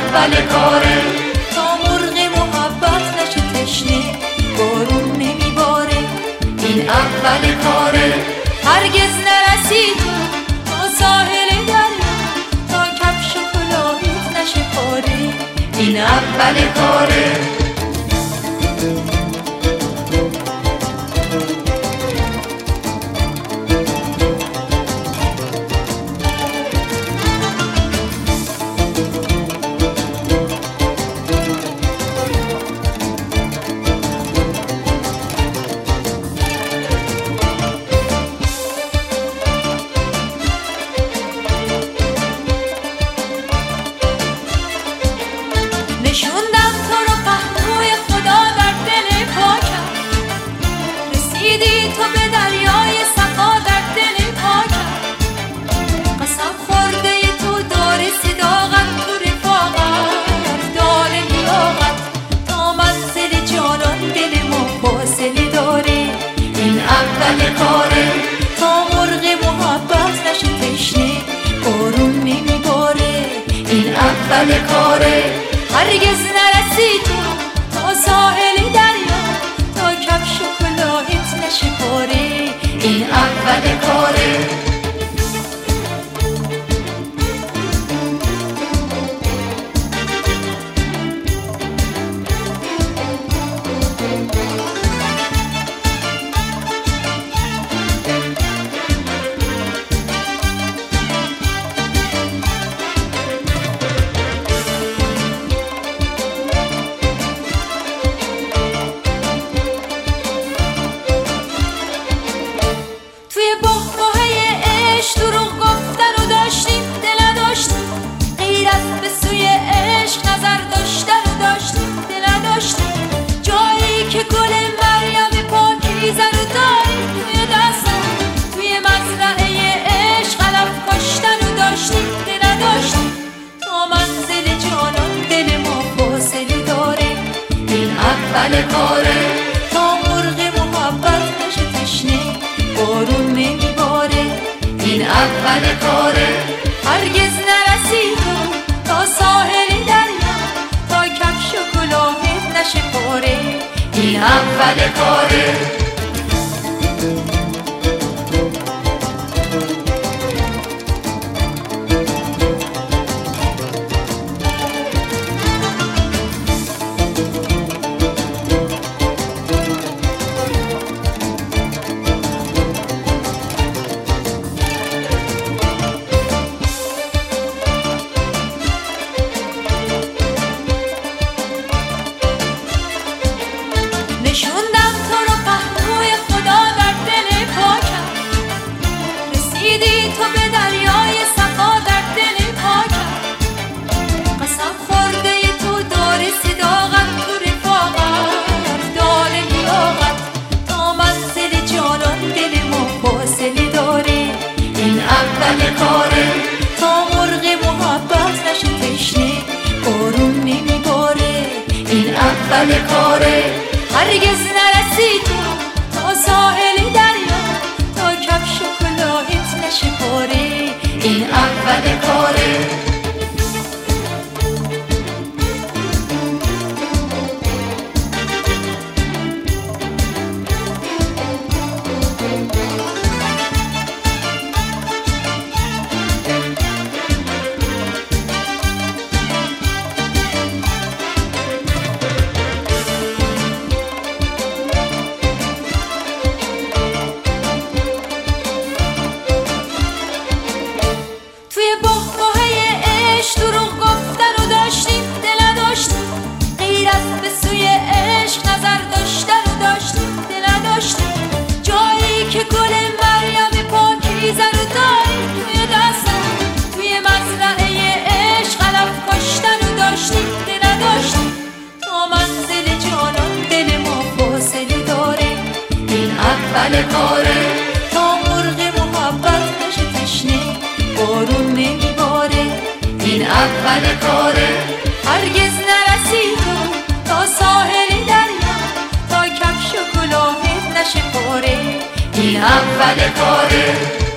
اول کاره. تا مرغ محبت نشه تشنه بارون نمیباره. این اول کاره. هرگز نرسی تو تا ساحل دریا، تا کفش و کلاهت نشه پاره. این اول کاره. نشوندم تو رو پهلوی خدا در دل پاکم. رسیدی تو به دریای صفا در دل پاکم. قسم خورده تو دار صداقت تو رفاقت، دار لیاقت تا منزل جانان دل ما فاصله داره. این اول کاره. تا مرغ محبت نشه تشنه بارون نمیباره. این اول کاره. هرگز نرسی تو تا ساحل دریا، تا کفش و کلاهت نشه پاره. این اول کاره. اول کاره. تا مرغ محبت نشه تشنه بارون نمیباره. این اول کاره. هرگز نرسی تو تا ساحل دریا، تا کفش و کلاهت نشه پاره. این اول کاره. نشوندم تو رو پهلوی خدا در دل پاکم. رسیدی تو به دریای صفا در دل پاکم. قسم خورده تو دار صداقت تو رفاقت، دار لیاقت تا منزل جانان دل ما فاصله داره. این اول کاره. تا مرغ محبت نشه تشنه بارون نمیباره. این اول کاره. هرگز نرسی تو تا ساحل دریا، تا کفش و کلاهت نشه پاره. این اول کاره. اول کاره. تا مرغ محبت نشه تشنه بارون نمیباره. این اول کاره. هرگز نرسی تو تا ساحل دریا، تا کفش و کلاهت نشه پاره. این اول کاره.